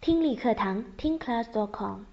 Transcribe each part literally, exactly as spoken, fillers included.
听力课堂听 class dot com。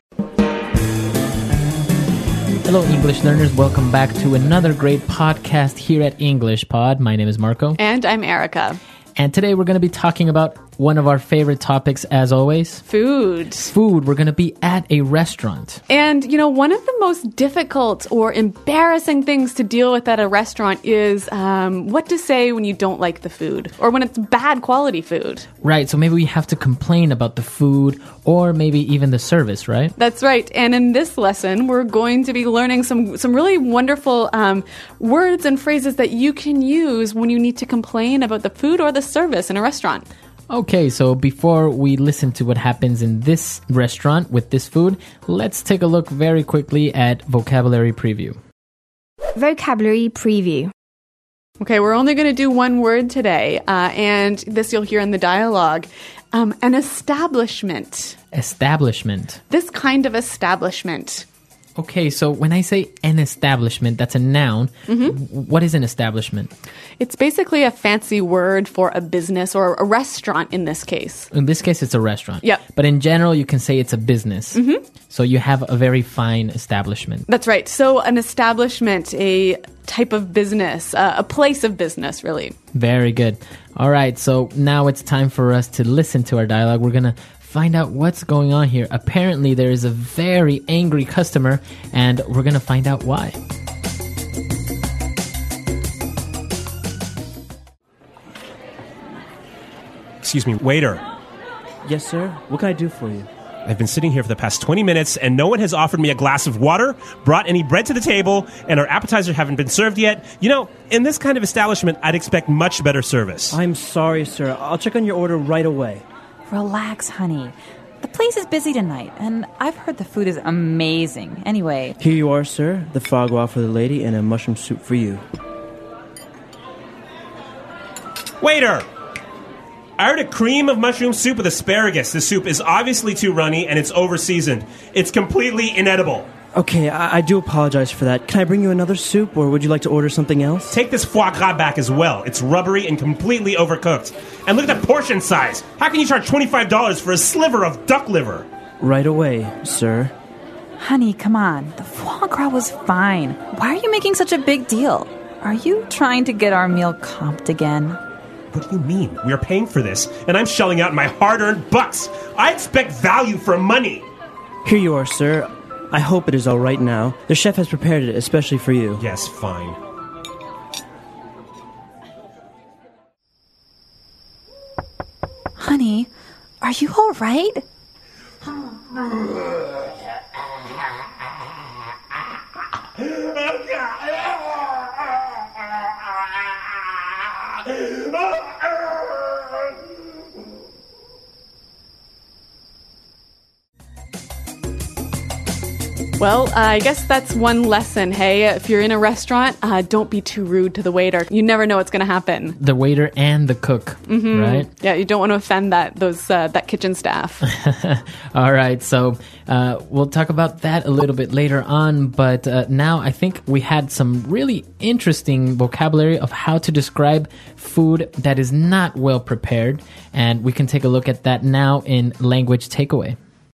Hello, English learners. Welcome back to another great podcast here at English Pod. My name is Marco. And I'm Erica. And today we're going to be talking about one of our favorite topics, as always. Food. Food. We're going to be at a restaurant. And, you know, one of the most difficult or embarrassing things to deal with at a restaurant is um, what to say when you don't like the food or when it's bad quality food. Right. So maybe we have to complain about the food or maybe even the service, right? That's right. And in this lesson, we're going to be learning some, some really wonderful um, words and phrases that you can use when you need to complain about the food or the service in a restaurant. Okay, so before we listen to what happens in this restaurant with this food, let's take a look very quickly at vocabulary preview. Vocabulary preview. Okay, we're only going to do one word today, uh, and this you'll hear in the dialogue. Um, an establishment. Establishment. This kind of establishment. Okay, so when I say an establishment, that's a noun. Mm-hmm. What is an establishment? It's basically a fancy word for a business or a restaurant in this case. In this case, it's a restaurant. Yep. But in general, you can say it's a business. Mm-hmm. So you have a very fine establishment. That's right. So an establishment, a type of business, uh, a place of business, really. Very good. All right, so now it's time for us to listen to our dialogue. We're going to find out what's going on here. Apparently, there is a very angry customer, and we're going to find out why. Excuse me, waiter. Yes, sir. What can I do for you? I've been sitting here for the past twenty minutes, and no one has offered me a glass of water, brought any bread to the table, and our appetizers haven't been served yet. You know, in this kind of establishment, I'd expect much better service. I'm sorry, sir. I'll check on your order right away. Relax, honey. The place is busy tonight, and I've heard the food is amazing. Anyway. Here you are, sir. The foie gras for the lady and a mushroom soup for you. Waiter! I ordered a cream of mushroom soup with asparagus. The soup is obviously too runny, and it's over-seasoned. It's completely inedible. Okay, I, I do apologize for that. Can I bring you another soup, or would you like to order something else? Take this foie gras back as well. It's rubbery and completely overcooked. And look at the portion size. How can you charge twenty-five dollars for a sliver of duck liver? Right away, sir. Honey, come on. The foie gras was fine. Why are you making such a big deal? Are you trying to get our meal comped again? What do you mean? We are paying for this, and I'm shelling out my hard-earned bucks. I expect value for money. Here you are, sir. I hope it is all right now. The chef has prepared it especially for you. Yes, fine. Honey, are you all right? Well, uh, I guess that's one lesson, hey? If you're in a restaurant, uh, don't be too rude to the waiter. You never know what's going to happen. The waiter and the cook, mm-hmm. right? Yeah, you don't want to offend that those uh, that kitchen staff. All right, so uh, we'll talk about that a little bit later on, but uh, now I think we had some really interesting vocabulary of how to describe food that is not well prepared, and we can take a look at that now in Language Takeaway.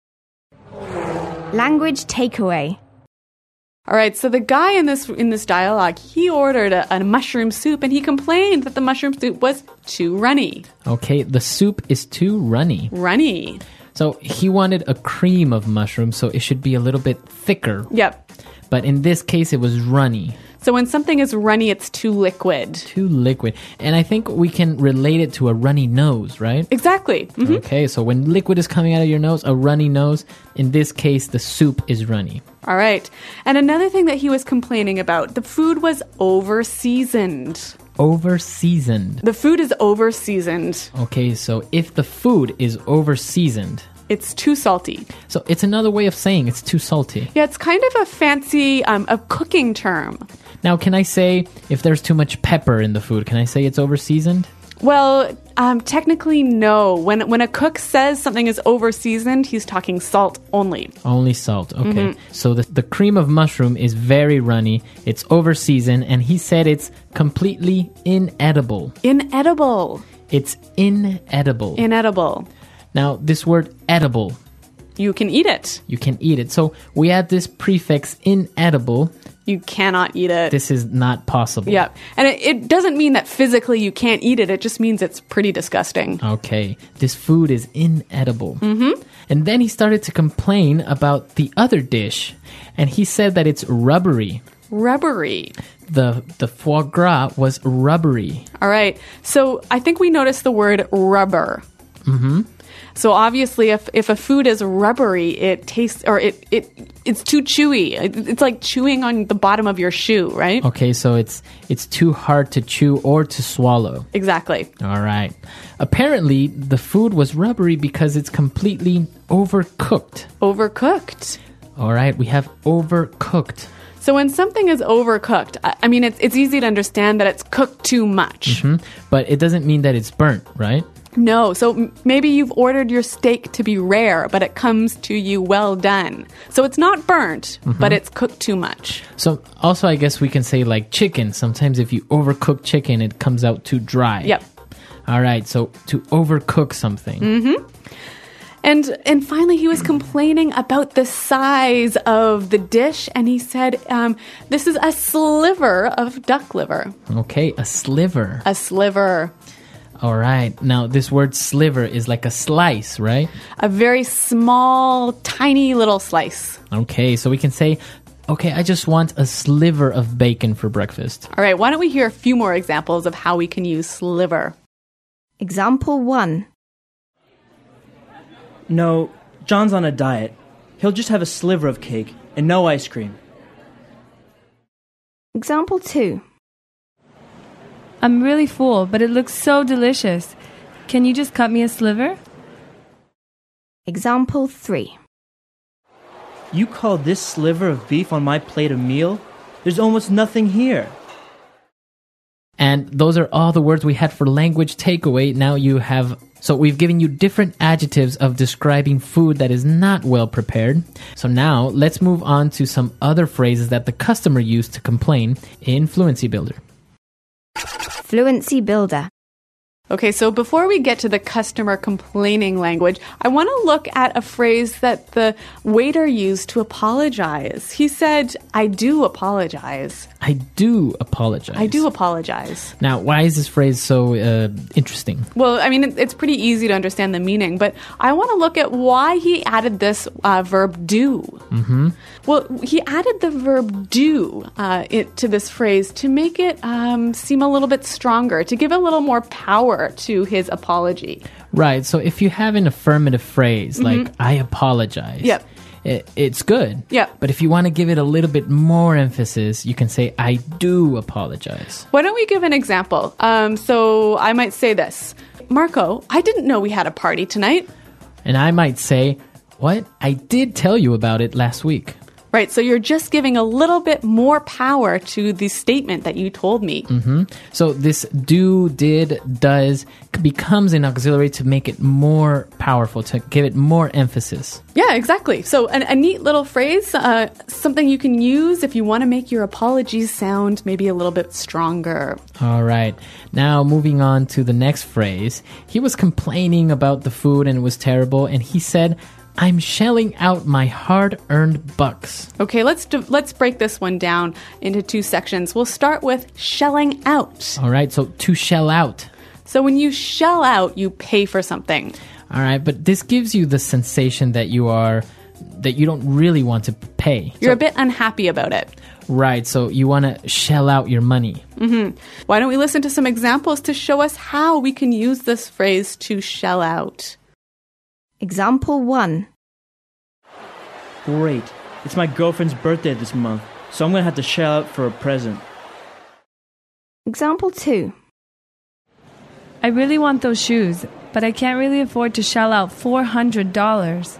Language takeaway. All right, so the guy in this in this dialogue, he ordered a, a mushroom soup, and he complained that the mushroom soup was too runny. Okay, the soup is too runny. Runny. So he wanted a cream of mushrooms, so it should be a little bit thicker. Yep. But in this case, it was runny. So when something is runny, it's too liquid. Too liquid. And I think we can relate it to a runny nose, right? Exactly. Mm-hmm. Okay, so when liquid is coming out of your nose, a runny nose, in this case, the soup is runny. All right. And another thing that he was complaining about, the food was over-seasoned. Over-seasoned. The food is over-seasoned. Okay, so if the food is over-seasoned, it's too salty. So it's another way of saying it's too salty. Yeah, it's kind of a fancy um, a cooking term. Now, can I say if there's too much pepper in the food, can I say it's over-seasoned? Well, um, technically, no. When when a cook says something is over-seasoned, he's talking salt only. Only salt, okay. Mm-hmm. So the, the cream of mushroom is very runny, it's over-seasoned, and he said it's completely inedible. Inedible. It's inedible. Inedible. Now, this word edible, You can eat it. you can eat it. So we add this prefix inedible. You cannot eat it. This is not possible. Yeah. And it, it doesn't mean that physically you can't eat it. It just means it's pretty disgusting. Okay, this food is inedible. Mm-hmm. And then he started to complain about the other dish, and he said that it's rubbery. Rubbery. The the foie gras was rubbery. All right. So I think we noticed the word rubber. Mm-hmm. So obviously, if, if a food is rubbery, it tastes, or it, it it's too chewy. It, it's like chewing on the bottom of your shoe, right? Okay, so it's it's too hard to chew or to swallow. Exactly. All right. Apparently, the food was rubbery because it's completely overcooked. Overcooked. All right, we have overcooked. So when something is overcooked, I, I mean, it's, it's easy to understand that it's cooked too much. Hmm? But it doesn't mean that it's burnt, right? No, so m- maybe you've ordered your steak to be rare, but it comes to you well done. So it's not burnt, but it's cooked too much. So also, I guess we can say like chicken. Sometimes if you overcook chicken, it comes out too dry. Yep. All right, so to overcook something. Mm-hmm. And and finally, he was complaining about the size of the dish, and he said, um, this is a sliver of duck liver. Okay, a sliver. A sliver. All right. Now, this word sliver is like a slice, right? A very small, tiny little slice. Okay, so we can say, okay, I just want a sliver of bacon for breakfast. All right, why don't we hear a few more examples of how we can use sliver? Example one. No, John's on a diet. He'll just have a sliver of cake and no ice cream. Example two. I'm really full, but it looks so delicious. Can you just cut me a sliver? Example three. You call this sliver of beef on my plate a meal? There's almost nothing here. And those are all the words we had for language takeaway. Now you have... So we've given you different adjectives of describing food that is not well prepared. So now let's move on to some other phrases that the customer used to complain in Fluency Builder. Fluency Builder. Okay, so before we get to the customer complaining language, I want to look at a phrase that the waiter used to apologize. He said, I do apologize. I do apologize. I do apologize. Now, why is this phrase so uh, interesting? Well, I mean, it, it's pretty easy to understand the meaning, but I want to look at why he added this uh, verb do. Mm-hmm. Well, he added the verb do uh, it, to this phrase to make it um, seem a little bit stronger, to give a little more power to his apology. Right, so if you have an affirmative phrase Mm-hmm. like, I apologize, Yep. it, it's good. Yep. But if you want to give it a little bit more emphasis, you can say, I do apologize. Why don't we give an example? Um, so I might say this. Marco, I didn't know we had a party tonight. And I might say, what? I did tell you about it last week. Right, so you're just giving a little bit more power to the statement that you told me. Mm-hmm. So this do, did, does becomes an auxiliary to make it more powerful, to give it more emphasis. Yeah, exactly. So an, a neat little phrase, uh, something you can use if you want to make your apologies sound maybe a little bit stronger. All right. Now, moving on to the next phrase. He was complaining about the food and it was terrible, and he said, I'm shelling out my hard-earned bucks. Okay, let's do, let's break this one down into two sections. We'll start with shelling out. All right, so to shell out. So when you shell out, you pay for something. All right, but this gives you the sensation that you are, that you don't really want to pay. You're So- a bit unhappy about it. Right, so you want to shell out your money. Mm-hmm. Why don't we listen to some examples to show us how we can use this phrase to shell out? Example one. Great. It's my girlfriend's birthday this month, so I'm going to have to shell out for a present. Example two. I really want those shoes, but I can't really afford to shell out four hundred dollars.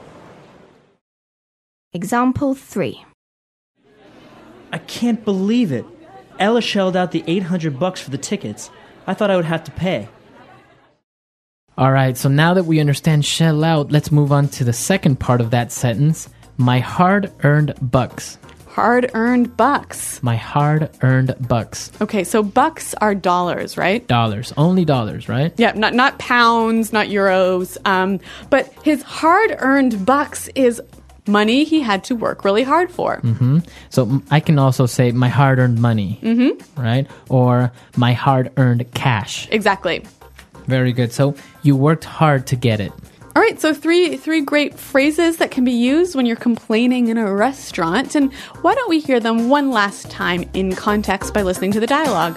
Example three. I can't believe it. Ella shelled out the eight hundred bucks for the tickets. I thought I would have to pay. All right, so now that we understand shell out, let's move on to the second part of that sentence. My hard-earned bucks. hard-earned bucks. My hard-earned bucks. Okay, so bucks are dollars, right? Dollars. Only dollars, right? Yeah, not not pounds, not euros. Um, but his hard-earned bucks is money he had to work really hard for. Mm-hmm. So m- I can also say my hard-earned money, mm-hmm. right? Or my hard-earned cash. Exactly. Very good. So you worked hard to get it. All right, so three three great phrases that can be used when you're complaining in a restaurant. And why don't we hear them one last time in context by listening to the dialogue?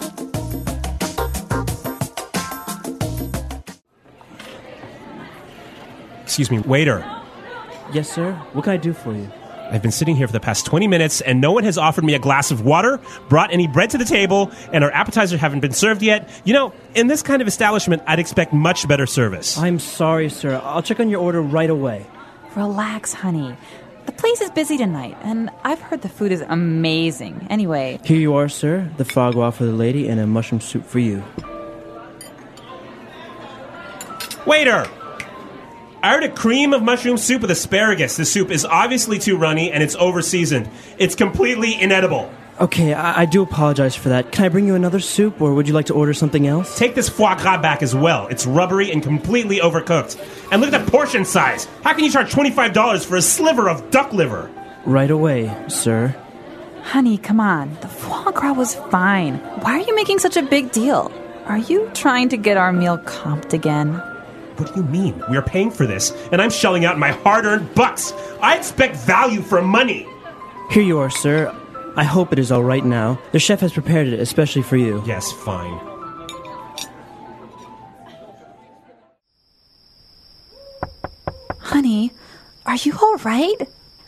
Excuse me, waiter. Yes, sir. What can I do for you? I've been sitting here for the past twenty minutes, and no one has offered me a glass of water, brought any bread to the table, and our appetizers haven't been served yet. You know, in this kind of establishment, I'd expect much better service. I'm sorry, sir. I'll check on your order right away. Relax, honey. The place is busy tonight, and I've heard the food is amazing. Anyway, Here you are, sir. The foie gras for the lady and a mushroom soup for you. Waiter! I ordered a cream of mushroom soup with asparagus. The soup is obviously too runny, and it's over-seasoned. It's completely inedible. Okay, I, I do apologize for that. Can I bring you another soup, or would you like to order something else? Take this foie gras back as well. It's rubbery and completely overcooked. And look at the portion size. How can you charge twenty-five dollars for a sliver of duck liver? Right away, sir. honey, come on. The foie gras was fine. Why are you making such a big deal? Are you trying to get our meal comped again? What do you mean? We are paying for this, and I'm shelling out my hard-earned bucks. I expect value for money. Here you are, sir. I hope it is all right now. The chef has prepared it especially for you. Yes, fine. Honey, are you all right?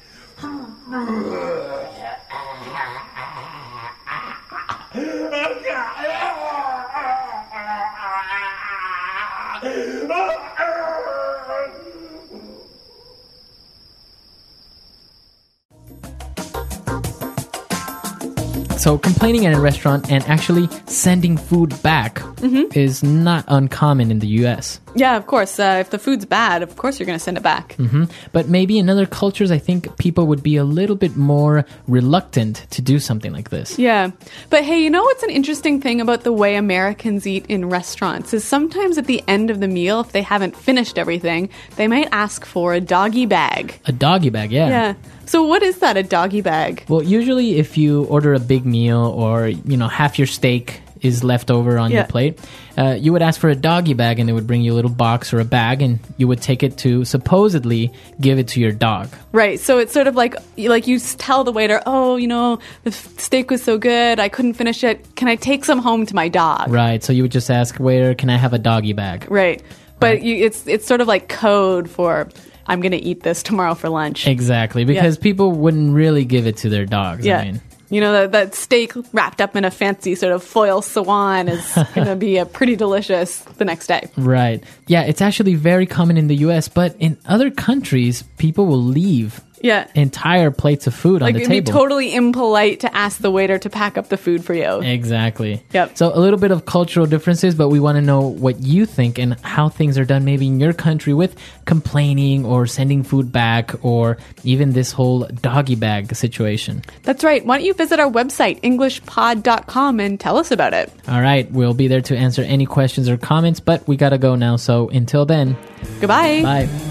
So complaining at a restaurant and actually sending food back mm-hmm. is not uncommon in the U S. Yeah, of course. Uh, if the food's bad, of course you're going to send it back. Mm-hmm. But maybe in other cultures, I think people would be a little bit more reluctant to do something like this. Yeah. But hey, you know what's an interesting thing about the way Americans eat in restaurants is sometimes at the end of the meal, if they haven't finished everything, they might ask for a doggy bag. A doggy bag, yeah. Yeah. So what is that, a doggy bag? Well, usually if you order a big meal or, you know, half your steak is left over on yeah. your plate, uh, you would ask for a doggy bag and they would bring you a little box or a bag and you would take it to supposedly give it to your dog. Right. So it's sort of like, like you tell the waiter, oh, you know, the steak was so good, I couldn't finish it. Can I take some home to my dog? Right. So you would just ask, waiter, can I have a doggy bag? Right. But right. You, it's it's sort of like code for... I'm going to eat this tomorrow for lunch. Exactly, because yeah. people wouldn't really give it to their dogs. Yeah. I mean. You know, that, that steak wrapped up in a fancy sort of foil swan is going to be a pretty delicious the next day. Right. Yeah, it's actually very common in the U S, but in other countries, people will leave yeah. entire plates of food like on the it'd table. Be totally impolite to ask the waiter to pack up the food for you. Exactly. Yep. So a little bit of cultural differences, but we want to know what you think and how things are done maybe in your country with complaining or sending food back or even this whole doggy bag situation. That's right. Why don't you visit our website, english pod dot com, and tell us about it. All right. We'll be there to answer any questions or comments, but we got to go now. So until then. Goodbye. Bye.